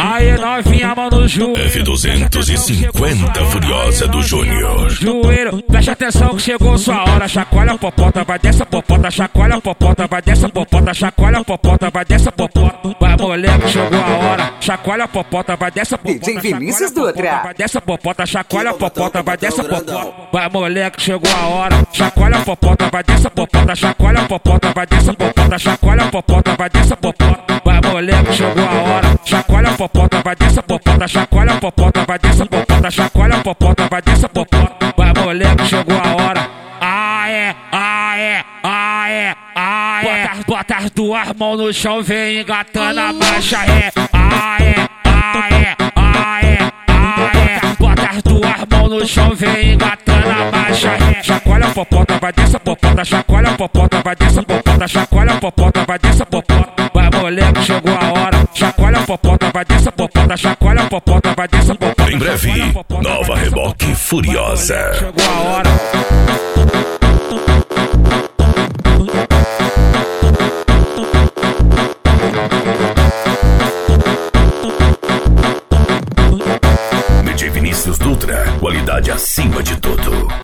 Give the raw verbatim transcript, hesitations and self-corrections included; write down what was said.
Aê, novinha, mão no joelho. F duzentos e cinquenta Furiosa do Júnior. Joelho, preste atenção que chegou sua hora. Chacoalha a popota, vai dessa popota. Chacoalha a popota, vai dessa popota. Chacoalha a popota, vai dessa popota. Vai, moleque, chegou a hora. Chacoalha a popota, vai dessa popota. D J Vinícius Dutra. Vai dessa popota, chacoalha a popota, vai dessa popota. Vai, moleque, chegou a hora. Chacoalha a popota, vai dessa popota. Chacoalha a popota, vai dessa popota. Chacoalha a popota, vai dessa popota. Vai, moleque, chegou a hora. Chacoalha a popota, vai dessa popota. Chacoalha a popota, vai dessa popota. Chacoalha a popota, vai dessa popota. Vai, moleque, chegou a hora. Aê, aê, aê, aê. Bota, bota as duas mãos no chão, vem engatando a marcha ré. Aê, aê, aê, aê. Bota as duas mãos no chão, vem engatando a marcha ré. Chacoalha a popota, vai dessa popota. Chacoalha a popota, vai dessa popota. Chacoalha a popota, vai dessa popota. Vai, moleque, chegou a hora. Chacoalha a popota, vai dessa popota. Chacoalha a popota, vai dessa popota. Em breve, nova Reboque Furiosa. Chegou a hora. D J Vinícius Dutra, qualidade acima de tudo.